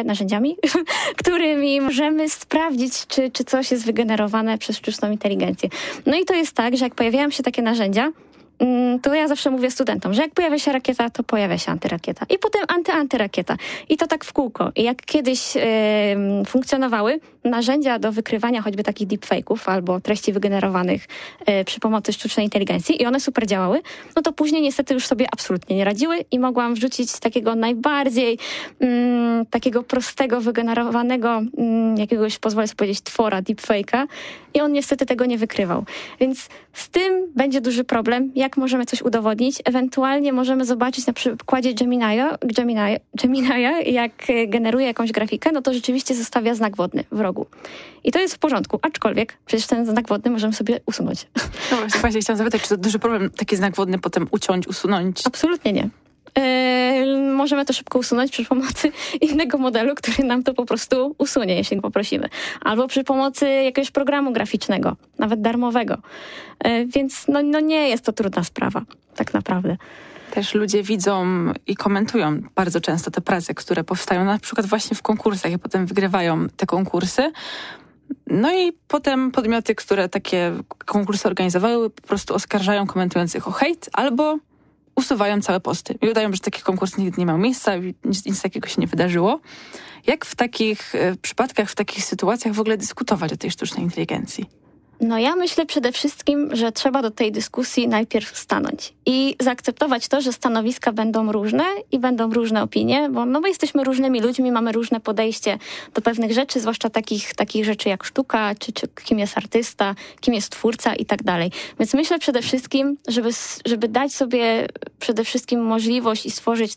którymi możemy sprawdzić, czy coś jest wygenerowane przez sztuczną inteligencję. No i to jest tak, że jak pojawiają się takie narzędzia, to ja zawsze mówię studentom, że jak pojawia się rakieta, to pojawia się antyrakieta. I potem antyrakieta. I to tak w kółko. I jak kiedyś funkcjonowały narzędzia do wykrywania choćby takich deepfake'ów albo treści wygenerowanych przy pomocy sztucznej inteligencji i one super działały, no to później niestety już sobie absolutnie nie radziły i mogłam wrzucić takiego najbardziej takiego prostego, wygenerowanego jakiegoś, pozwolę sobie powiedzieć, twora, deepfake'a i on niestety tego nie wykrywał. Więc z tym będzie duży problem, jak możemy coś udowodnić. Ewentualnie możemy zobaczyć na przykładzie Gemini'a, jak generuje jakąś grafikę, no to rzeczywiście zostawia znak wodny w rogu. I to jest w porządku, aczkolwiek przecież ten znak wodny możemy sobie usunąć. No właśnie chciałam zapytać, czy to duży problem taki znak wodny potem uciąć, usunąć? Absolutnie nie. Możemy to szybko usunąć przy pomocy innego modelu, który nam to po prostu usunie, jeśli go poprosimy. Albo przy pomocy jakiegoś programu graficznego, nawet darmowego. Więc no nie jest to trudna sprawa, tak naprawdę. Też ludzie widzą i komentują bardzo często te prace, które powstają na przykład właśnie w konkursach i potem wygrywają te konkursy. No i potem podmioty, które takie konkursy organizowały, po prostu oskarżają komentujących o hejt albo usuwają całe posty i udają, że taki konkurs nigdy nie miał miejsca i nic takiego się nie wydarzyło. Jak w takich przypadkach, w takich sytuacjach w ogóle dyskutować o tej sztucznej inteligencji? No ja myślę przede wszystkim, że trzeba do tej dyskusji najpierw stanąć i zaakceptować to, że stanowiska będą różne i będą różne opinie, bo jesteśmy różnymi ludźmi, mamy różne podejście do pewnych rzeczy, zwłaszcza takich rzeczy jak sztuka, czy kim jest artysta, kim jest twórca i tak dalej. Więc myślę przede wszystkim, żeby dać sobie przede wszystkim możliwość i stworzyć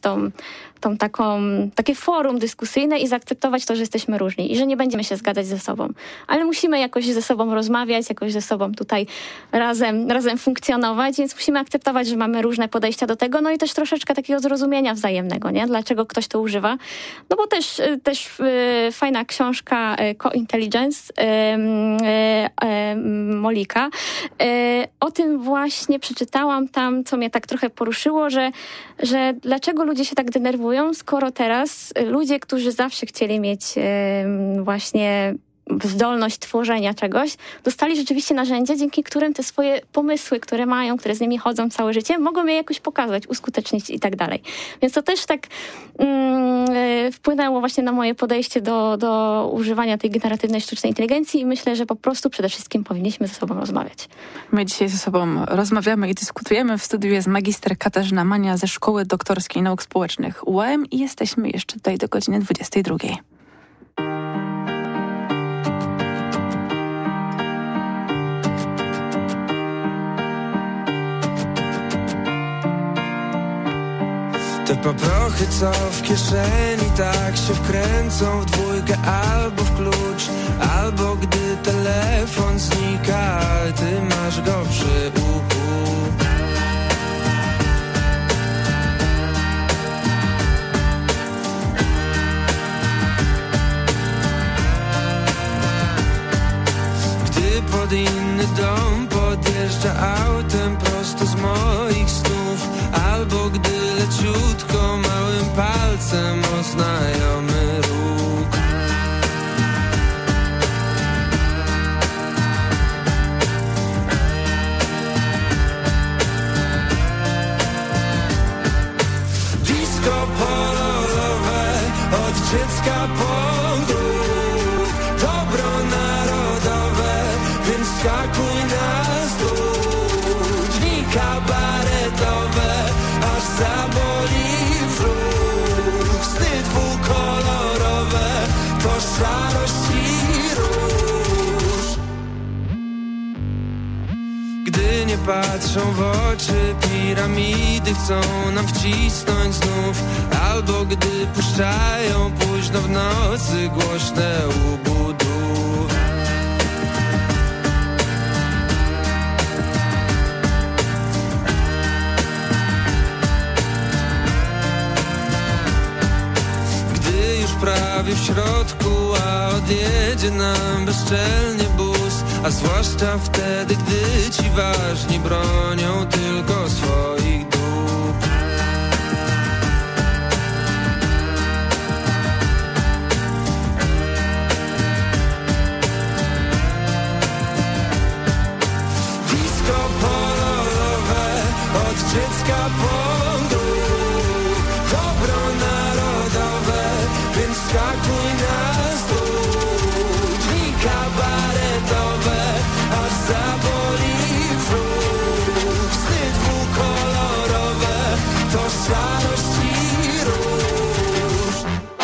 takie forum dyskusyjne i zaakceptować to, że jesteśmy różni i że nie będziemy się zgadzać ze sobą. Ale musimy jakoś ze sobą rozmawiać, jakoś ze sobą tutaj razem funkcjonować, więc musimy akceptować, że mamy różne podejścia do tego, no i też troszeczkę takiego zrozumienia wzajemnego, nie? Dlaczego ktoś to używa. No bo też fajna książka Co-Intelligence Molika. O tym właśnie przeczytałam tam, co mnie tak trochę poruszyło, że dlaczego ludzie się tak denerwują, skoro teraz ludzie, którzy zawsze chcieli mieć właśnie zdolność tworzenia czegoś, dostali rzeczywiście narzędzia, dzięki którym te swoje pomysły, które mają, które z nimi chodzą całe życie, mogą je jakoś pokazać, uskutecznić i tak dalej. Więc to też tak wpłynęło właśnie na moje podejście do używania tej generatywnej sztucznej inteligencji i myślę, że po prostu przede wszystkim powinniśmy ze sobą rozmawiać. My dzisiaj ze sobą rozmawiamy i dyskutujemy. W studiu jest magister Katarzyna Mania ze Szkoły Doktorskiej Nauk Społecznych UAM i jesteśmy jeszcze tutaj do godziny 22. Te paprochy, co w kieszeni tak się wkręcą w dwójkę albo w klucz, albo gdy telefon znika, ty masz go przy uchu. Gdy pod inny dom podjeżdża autem prosto z moich snów, albo gdy leciutko małym palcem o znajomy róg. Disco polowe od dziecka podróż, dobro narodowe, więc skakuj na stół. Dni kabaretowe, aż zaboli brzuch. nie patrzą w oczy, piramidy chcą nam wcisnąć znów. Albo gdy puszczają późno w nocy głośne ubudu. Gdy już prawie w środku, a odjedzie nam bezczelnie bus, a zwłaszcza wtedy, gdy ci ważni bronią tylko swoich dup. Disco polowe od dziecka błądu, dobro narodowe, więc skakuj na stół. Dni kabaretowe, aż zaboli brzuch. Sny dwukolorowe, to szarość i róż.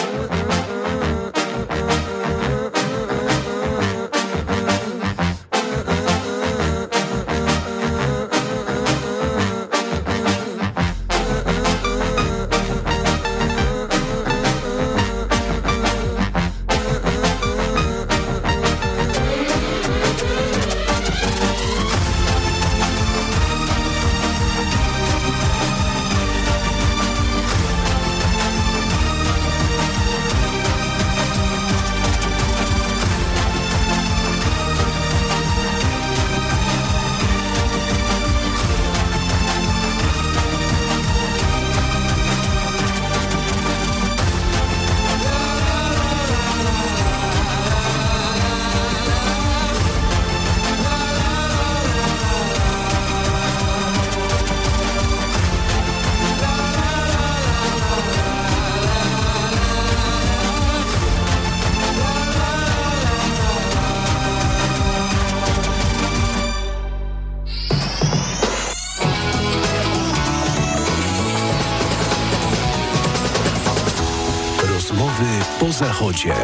Rozmowy po zachodzie.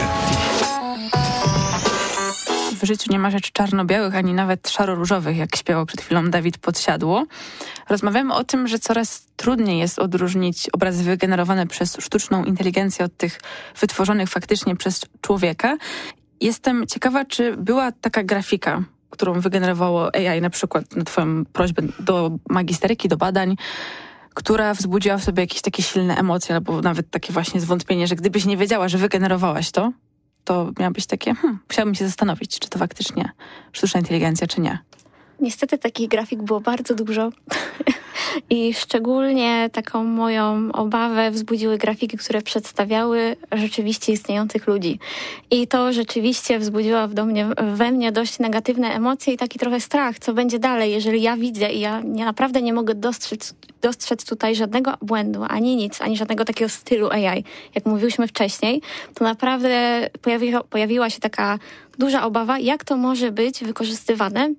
W życiu nie ma rzeczy czarno-białych, ani nawet szaro-różowych, jak śpiewał przed chwilą Dawid Podsiadło. Rozmawiamy o tym, że coraz trudniej jest odróżnić obrazy wygenerowane przez sztuczną inteligencję od tych wytworzonych faktycznie przez człowieka. Jestem ciekawa, czy była taka grafika, którą wygenerowało AI na przykład na twoją prośbę do magisteryki, do badań, która wzbudziła w sobie jakieś takie silne emocje, albo nawet takie właśnie zwątpienie, że gdybyś nie wiedziała, że wygenerowałaś to miałabyś takie, musiałabym się zastanowić, czy to faktycznie sztuczna inteligencja, czy nie. Niestety takich grafik było bardzo dużo i szczególnie taką moją obawę wzbudziły grafiki, które przedstawiały rzeczywiście istniejących ludzi. I to rzeczywiście wzbudziło we mnie dość negatywne emocje i taki trochę strach, co będzie dalej, jeżeli ja widzę i ja naprawdę nie mogę dostrzec tutaj żadnego błędu, ani nic, ani żadnego takiego stylu AI. Jak mówiliśmy wcześniej, to naprawdę pojawiła się taka duża obawa, jak to może być wykorzystywane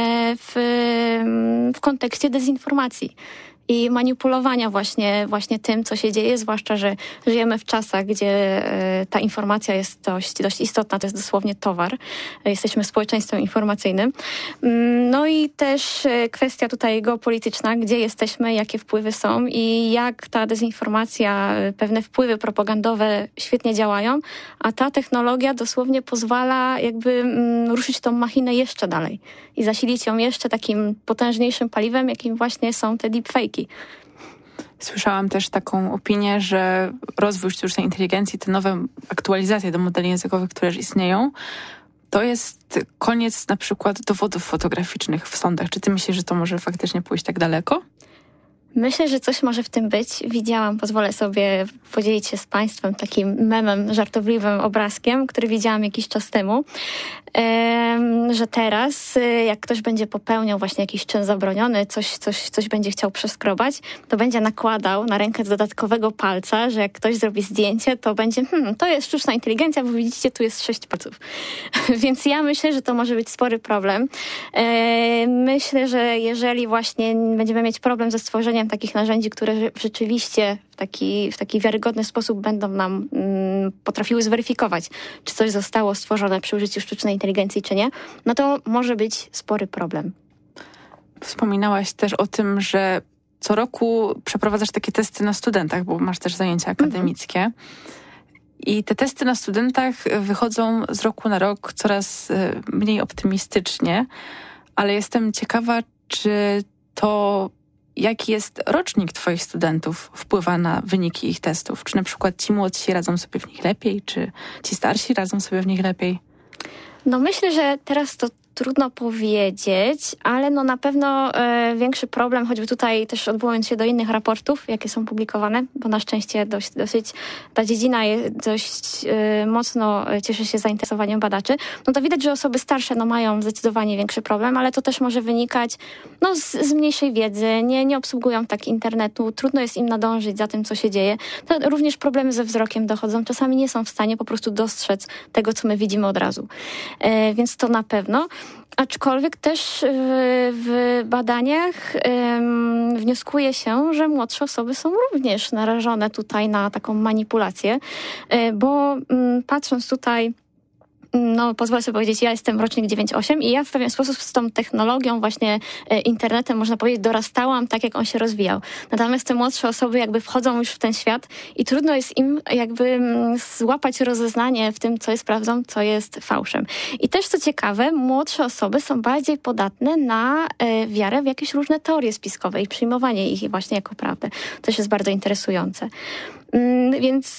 w kontekście dezinformacji i manipulowania właśnie tym, co się dzieje, zwłaszcza, że żyjemy w czasach, gdzie ta informacja jest dość istotna, to jest dosłownie towar. Jesteśmy społeczeństwem informacyjnym. No i też kwestia tutaj geopolityczna, gdzie jesteśmy, jakie wpływy są i jak ta dezinformacja, pewne wpływy propagandowe świetnie działają, a ta technologia dosłownie pozwala jakby ruszyć tą machinę jeszcze dalej i zasilić ją jeszcze takim potężniejszym paliwem, jakim właśnie są te deepfake'i. Słyszałam też taką opinię, że rozwój sztucznej inteligencji, te nowe aktualizacje do modeli językowych, które już istnieją, to jest koniec na przykład dowodów fotograficznych w sądach. Czy ty myślisz, że to może faktycznie pójść tak daleko? Myślę, że coś może w tym być. Widziałam, pozwolę sobie podzielić się z Państwem takim memem, żartobliwym obrazkiem, który widziałam jakiś czas temu, że teraz jak ktoś będzie popełniał właśnie jakiś czyn zabroniony, coś będzie chciał przeskrobać, to będzie nakładał na rękę dodatkowego palca, że jak ktoś zrobi zdjęcie, to będzie to jest sztuczna inteligencja, bo widzicie, tu jest 6 palców. Więc ja myślę, że to może być spory problem. Myślę, że jeżeli właśnie będziemy mieć problem ze stworzeniem takich narzędzi, które rzeczywiście w taki wiarygodny sposób będą nam potrafiły zweryfikować, czy coś zostało stworzone przy użyciu sztucznej inteligencji, czy nie, no to może być spory problem. Wspominałaś też o tym, że co roku przeprowadzasz takie testy na studentach, bo masz też zajęcia akademickie. I te testy na studentach wychodzą z roku na rok coraz mniej optymistycznie, ale jestem ciekawa, czy to, jaki jest rocznik twoich studentów, wpływa na wyniki ich testów? Czy na przykład ci młodsi radzą sobie w nich lepiej, czy ci starsi radzą sobie w nich lepiej? No myślę, że teraz to trudno powiedzieć, ale no na pewno większy problem, choćby tutaj też odwołując się do innych raportów, jakie są publikowane, bo na szczęście dosyć ta dziedzina dość mocno cieszy się zainteresowaniem badaczy, no to widać, że osoby starsze no mają zdecydowanie większy problem, ale to też może wynikać no z mniejszej wiedzy, nie obsługują tak internetu, trudno jest im nadążyć za tym, co się dzieje. To również problemy ze wzrokiem dochodzą, czasami nie są w stanie po prostu dostrzec tego, co my widzimy od razu. Więc to na pewno. Aczkolwiek też w badaniach wnioskuje się, że młodsze osoby są również narażone tutaj na taką manipulację, bo patrząc tutaj, no pozwolę sobie powiedzieć, ja jestem rocznik 9-8 i ja w pewien sposób z tą technologią, właśnie internetem, można powiedzieć, dorastałam tak, jak on się rozwijał. Natomiast te młodsze osoby jakby wchodzą już w ten świat i trudno jest im jakby złapać rozeznanie w tym, co jest prawdą, co jest fałszem. I też co ciekawe, młodsze osoby są bardziej podatne na wiarę w jakieś różne teorie spiskowe i przyjmowanie ich właśnie jako prawdę. To też jest bardzo interesujące. Więc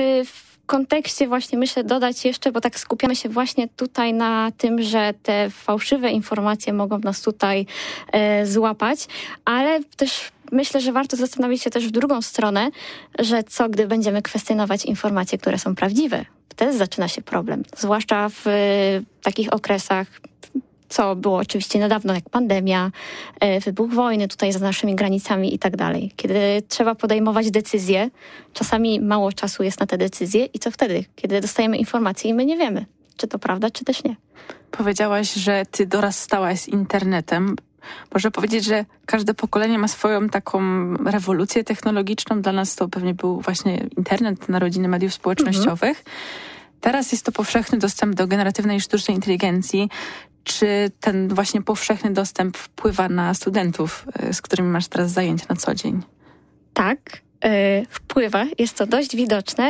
w kontekście właśnie myślę dodać jeszcze, bo tak skupiamy się właśnie tutaj na tym, że te fałszywe informacje mogą nas tutaj złapać, ale też myślę, że warto zastanowić się też w drugą stronę, że co gdy będziemy kwestionować informacje, które są prawdziwe. Wtedy zaczyna się problem, zwłaszcza w takich okresach, co było oczywiście niedawno, jak pandemia, wybuch wojny tutaj za naszymi granicami i tak dalej. Kiedy trzeba podejmować decyzje, czasami mało czasu jest na te decyzje i co wtedy? Kiedy dostajemy informacje i my nie wiemy, czy to prawda, czy też nie. Powiedziałaś, że ty dorastałaś z internetem. Można powiedzieć, że każde pokolenie ma swoją taką rewolucję technologiczną. Dla nas to pewnie był właśnie internet, narodziny mediów społecznościowych. Teraz jest to powszechny dostęp do generatywnej sztucznej inteligencji. Czy ten właśnie powszechny dostęp wpływa na studentów, z którymi masz teraz zajęcia na co dzień? Tak, wpływa. Jest to dość widoczne.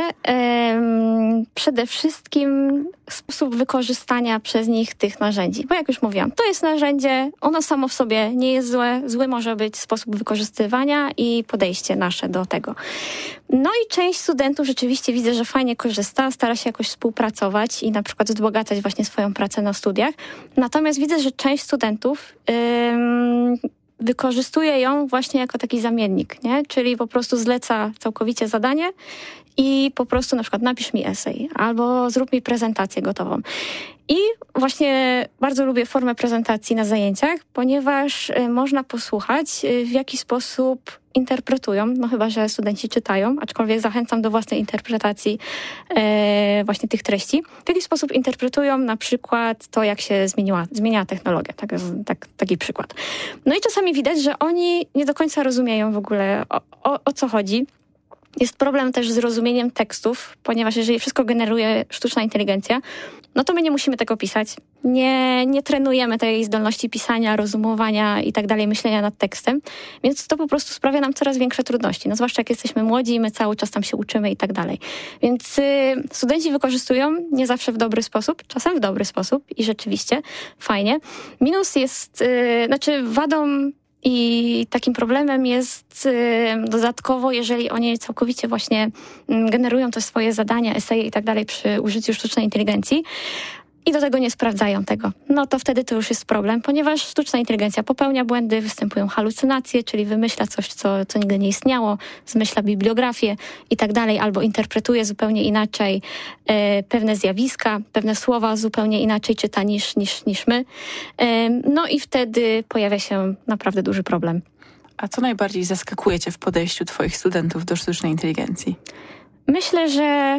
Przede wszystkim sposób wykorzystania przez nich tych narzędzi. Bo jak już mówiłam, to jest narzędzie, ono samo w sobie nie jest złe. Zły może być sposób wykorzystywania i podejście nasze do tego. No i część studentów rzeczywiście widzę, że fajnie korzysta, stara się jakoś współpracować i na przykład wzbogacać właśnie swoją pracę na studiach. Natomiast widzę, że część studentów wykorzystuje ją właśnie jako taki zamiennik, nie? Czyli po prostu zleca całkowicie zadanie i po prostu na przykład napisz mi esej albo zrób mi prezentację gotową. I właśnie bardzo lubię formę prezentacji na zajęciach, ponieważ można posłuchać, w jaki sposób interpretują, no chyba że studenci czytają, aczkolwiek zachęcam do własnej interpretacji właśnie tych treści. W jaki sposób interpretują na przykład to, jak się zmieniała technologia. Taki przykład. No i czasami widać, że oni nie do końca rozumieją w ogóle o co chodzi. Jest problem też z rozumieniem tekstów, ponieważ jeżeli wszystko generuje sztuczna inteligencja, no to my nie musimy tego pisać. Nie trenujemy tej zdolności pisania, rozumowania i tak dalej, myślenia nad tekstem, więc to po prostu sprawia nam coraz większe trudności. No zwłaszcza jak jesteśmy młodzi i my cały czas tam się uczymy i tak dalej. Więc studenci wykorzystują nie zawsze w dobry sposób, czasem w dobry sposób i rzeczywiście fajnie. Minus jest, wadą i takim problemem jest dodatkowo, jeżeli oni całkowicie właśnie generują te swoje zadania, eseje i tak dalej przy użyciu sztucznej inteligencji i do tego nie sprawdzają tego. No to wtedy to już jest problem, ponieważ sztuczna inteligencja popełnia błędy, występują halucynacje, czyli wymyśla coś, co nigdy nie istniało, zmyśla bibliografię i tak dalej, albo interpretuje zupełnie inaczej pewne zjawiska, pewne słowa zupełnie inaczej czyta niż my. No i wtedy pojawia się naprawdę duży problem. A co najbardziej zaskakuje cię w podejściu twoich studentów do sztucznej inteligencji? Myślę, że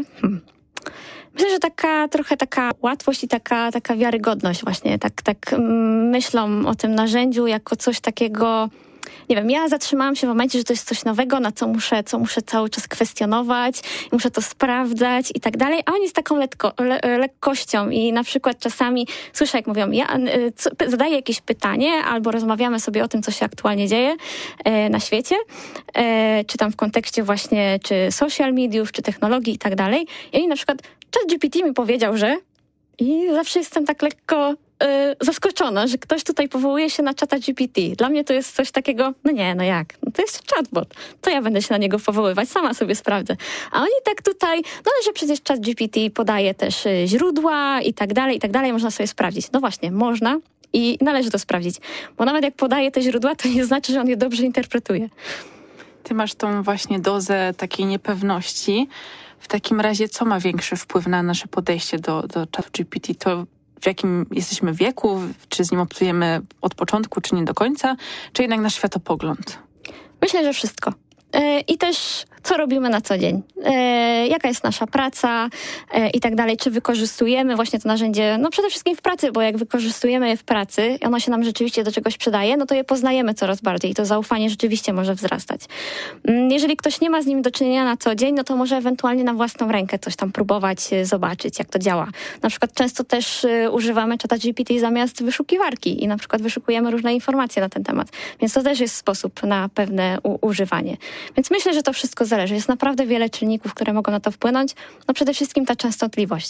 trochę taka łatwość i taka wiarygodność właśnie. Tak myślą o tym narzędziu jako coś takiego nie wiem, ja zatrzymałam się w momencie, że to jest coś nowego, na co muszę cały czas kwestionować, muszę to sprawdzać i tak dalej, a oni z taką lekkością i na przykład czasami słyszę, jak mówią, ja zadaję jakieś pytanie albo rozmawiamy sobie o tym, co się aktualnie dzieje na świecie, czy tam w kontekście właśnie czy social mediów, czy technologii i tak dalej. I oni na przykład, ChatGPT mi powiedział, że i zawsze jestem tak lekko zaskoczona, że ktoś tutaj powołuje się na ChatGPT. Dla mnie to jest coś takiego, jak? No to jest chatbot. To ja będę się na niego powoływać, sama sobie sprawdzę. A oni tak tutaj, że przecież ChatGPT podaje też źródła i tak dalej, można sobie sprawdzić. No właśnie, można i należy to sprawdzić. Bo nawet jak podaje te źródła, to nie znaczy, że on je dobrze interpretuje. Ty masz tą właśnie dozę takiej niepewności. W takim razie, co ma większy wpływ na nasze podejście do ChatGPT? To w jakim jesteśmy wieku, czy z nim obcujemy od początku, czy nie do końca, czy jednak nasz światopogląd? Myślę, że wszystko. I też co robimy na co dzień, jaka jest nasza praca i tak dalej, czy wykorzystujemy właśnie to narzędzie, przede wszystkim w pracy, bo jak wykorzystujemy je w pracy, ono się nam rzeczywiście do czegoś przydaje, no to je poznajemy coraz bardziej i to zaufanie rzeczywiście może wzrastać. Jeżeli ktoś nie ma z nim do czynienia na co dzień, no to może ewentualnie na własną rękę coś tam próbować zobaczyć, jak to działa. Na przykład często też używamy ChatGPT zamiast wyszukiwarki i na przykład wyszukujemy różne informacje na ten temat, więc to też jest sposób na pewne używanie. Więc myślę, że to wszystko zależy. Jest naprawdę wiele czynników, które mogą na to wpłynąć. Przede wszystkim ta częstotliwość.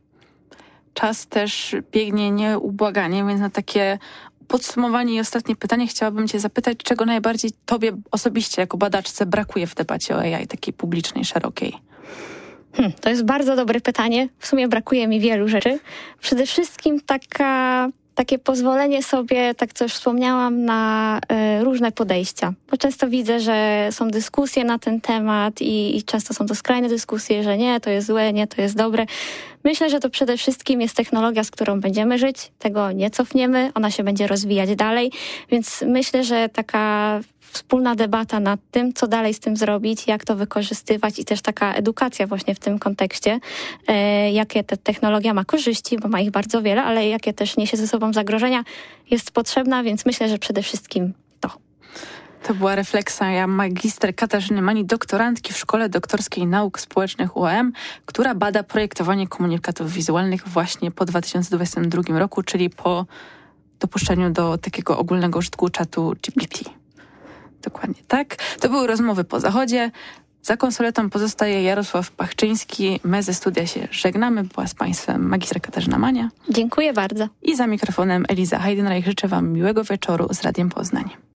Czas też biegnie nieubłaganie, więc na takie podsumowanie i ostatnie pytanie chciałabym cię zapytać, czego najbardziej tobie osobiście jako badaczce brakuje w debacie o AI, takiej publicznej, szerokiej? To jest bardzo dobre pytanie. W sumie brakuje mi wielu rzeczy. Przede wszystkim takie pozwolenie sobie, tak co już wspomniałam, na różne podejścia. Bo często widzę, że są dyskusje na ten temat i często są to skrajne dyskusje, że nie, to jest złe, nie, to jest dobre. Myślę, że to przede wszystkim jest technologia, z którą będziemy żyć. Tego nie cofniemy, ona się będzie rozwijać dalej. Więc myślę, że taka wspólna debata nad tym, co dalej z tym zrobić, jak to wykorzystywać i też taka edukacja właśnie w tym kontekście, jakie ta technologia ma korzyści, bo ma ich bardzo wiele, ale jakie też niesie ze sobą zagrożenia, jest potrzebna, więc myślę, że przede wszystkim to. To była refleksja magister Katarzyny Mani, doktorantki w Szkole Doktorskiej Nauk Społecznych UAM, która bada projektowanie komunikatów wizualnych właśnie po 2022 roku, czyli po dopuszczeniu do takiego ogólnego użytku czatu GPT. Dokładnie tak. To były rozmowy po zachodzie. Za konsoletą pozostaje Jarosław Pachczyński. My ze studia się żegnamy. Była z Państwem magister Katarzyna Mania. Dziękuję bardzo. I za mikrofonem Eliza Heidenreich. Życzę Wam miłego wieczoru z Radiem Poznań.